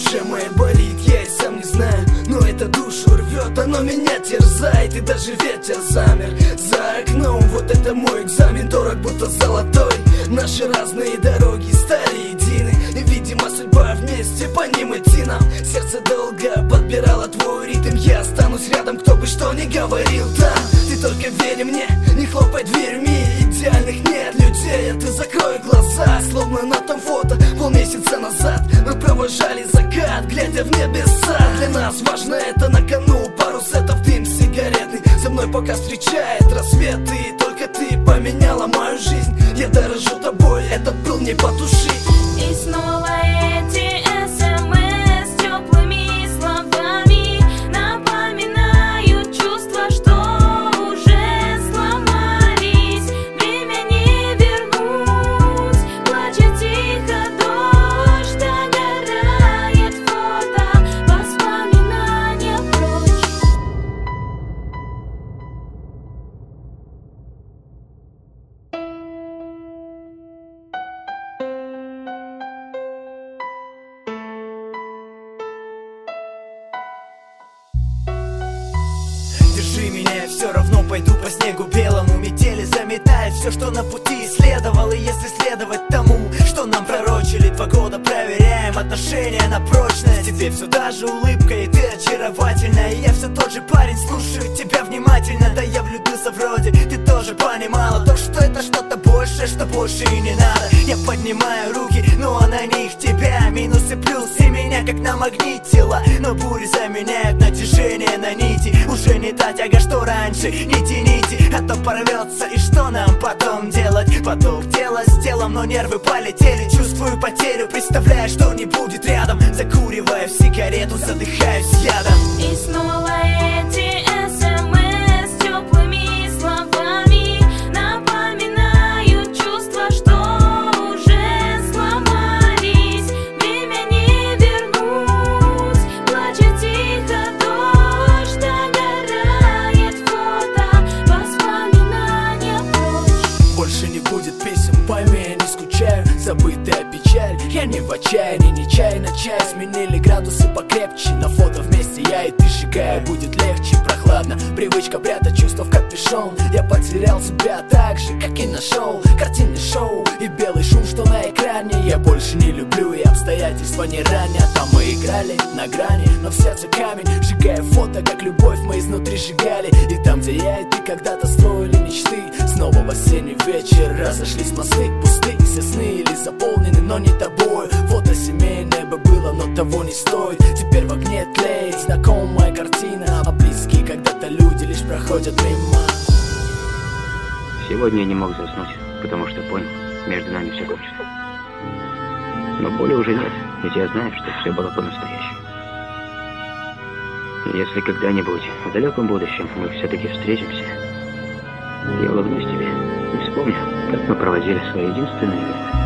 душе моей болит, я и сам не знаю, но это душу рвет, оно меня терзает, и даже ветер замер за окном. Вот это мой экзамен, дорог будто золотой. Наши разные дороги стали едины, и, видимо, судьба вместе по ним идти нам. Сердце долго подбирало твой ритм, я останусь рядом, кто бы что ни говорил. Да, ты только верь мне, не хлопай дверьми, идеальных нет людей, а ты закрой глаза. Словно на том фото полмесяца назад мы провожали закат, глядя в небеса. Для нас важно это на кону, пару сетов, дым сигаретный со мной пока встречает рассвет. И только ты поменяла мою жизнь, я дорожу тобой, этот был не потушить. И снова эти СМС теплыми словами напоминают чувства, что уже сломались. Время не вернуть, плачет тихо дождь, догорает фото, воспоминания прочь. Держи меня, я все равно пойду по снегу белому. Метели заметает все, что на пути исследовал. И если следовать тому, что нам пророчили, 2 года проверяем отношения на прочность. Тебе все та же улыбка, и ты очаровательна. И я все тот же парень, слушаю тебя внимательно. Да я влюбился вроде, ты тоже понимала то, что это что-то большее, что больше и не надо. Я поднимаю руки, но на них тебя минус и плюс, и меня как намагнитило. Но бури заменяют натяжение на нити. Уже не та тяга, что раньше, не тяните, а то порвется. И что нам потом делать? Поток дела с телом, но нервы полетели. Чувствую потерю, представляю, что не будет рядом. Закуриваю сигарету, задыхаюсь ядом. И снова эти СМС теплыми словами напоминают чувства, что уже сломались. Время не вернуть, плачет тихо дождь, догорает фото, воспоминания прочь. Больше не будет писем, пойми, я не скучаю. Забытая печаль, я не в отчаянии, нечаянно чай сменили градусы покрепче. На фото вместе я и ты сжигая, будет легче, прохладно. Привычка прятать чувства в капюшон. Я потерял себя так же, как и нашел. Картинный шоу и белый шум, что на экране. Я больше не люблю, и обстоятельства не ранят. Там мы играли на грани, но в сердце камень. Сжигая фото, как любовь мы изнутри сжигали. И там, где я и ты когда-то строили мечты, снова в осенний вечер разошлись мосты. Пусты все сны или заполнены, но не тобой. Фото семейное бы было, но того не стоит. Теперь в огне тлеет знакомая картина, а близкие когда-то люди лишь проходят мимо. Сегодня я не мог заснуть, потому что понял, между нами все кончено. Но боли уже нет, ведь я знаю, что все было по-настоящему. Если когда-нибудь в далеком будущем мы все-таки встретимся, я улыбнусь тебе и вспомню, как мы проводили свое единственное лето.